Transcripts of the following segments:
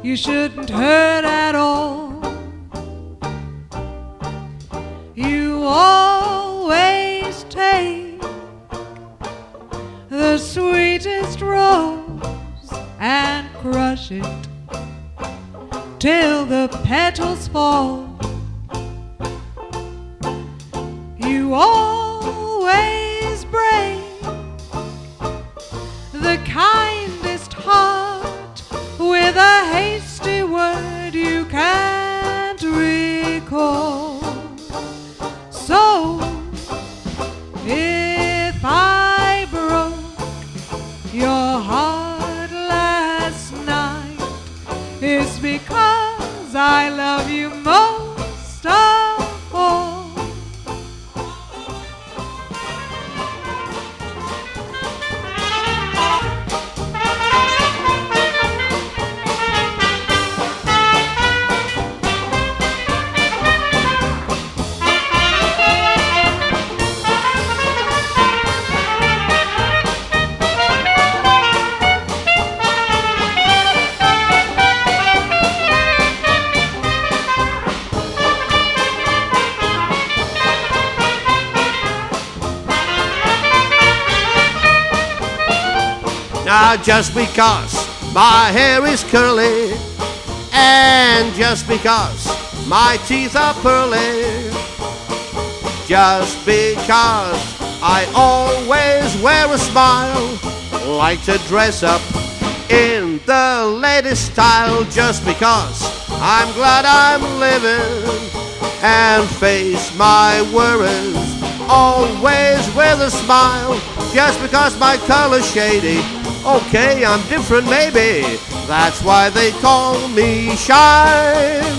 you shouldn't hurt at all. You always take the sweetest rose and crush it till the petals fall. You always break the kindest heart with a hasty word you can't recall. So if I broke your heart last night, it's because I love you most of all. Now just because my hair is curly, and just because my teeth are pearly, just because I always wear a smile, like to dress up in the latest style, just because I'm glad I'm living and face my worries always with a smile, just because my color's shady. Okay, I'm different maybe, that's why they call me Shine.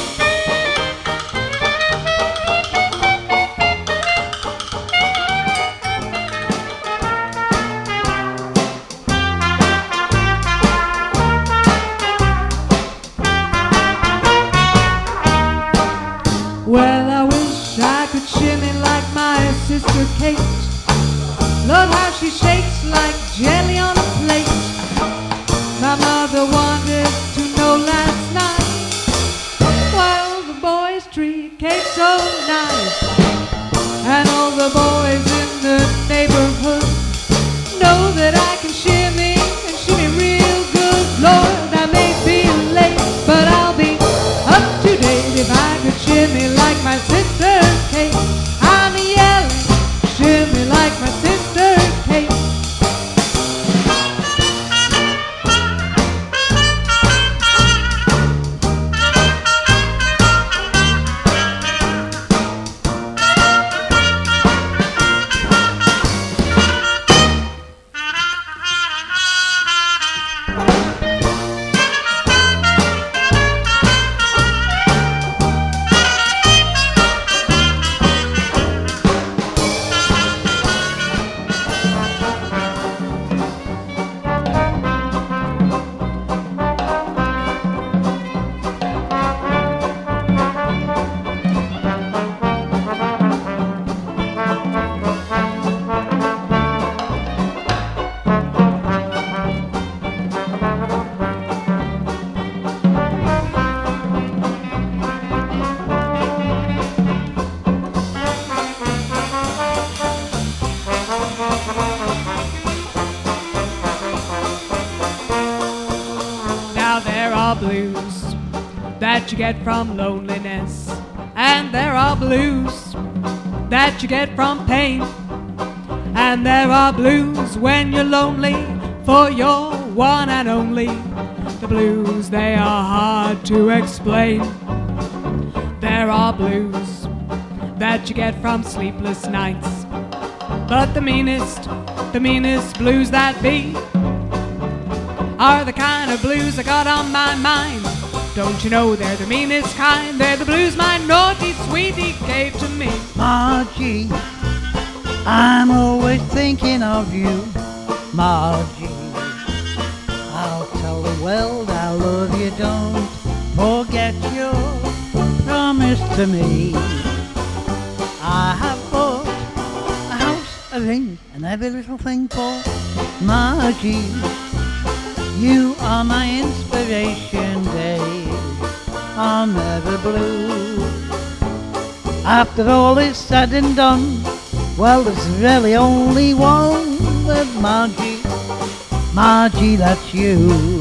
Well, I wish I could shimmy like my sister Kate. Love how she shakes like jelly on a plate. My mother wanted to know last night, while the boys treat Kate so nice. And all the boys in the neighborhood know that I can shimmy and shimmy real good. Lord, I may be late, but I'll be up to date if I could shimmy like my sister Kate. I'm yelling, shimmy like my sister Kate. Blues that you get from loneliness, and there are blues that you get from pain, and there are blues when you're lonely for your one and only. The blues, they are hard to explain. There are blues that you get from sleepless nights, but the meanest blues that be are the kind of blues I got on my mind. Don't you know they're the meanest kind? They're the blues my naughty sweetie gave to me. Margie, I'm always thinking of you. Margie, I'll tell the world I love you. Don't forget your promise to me. I have bought a house, a ring, and every little thing for Margie. You are my inspiration, days are never blue. After all is said and done, well, there's really only one, but Margie, Margie, that's you.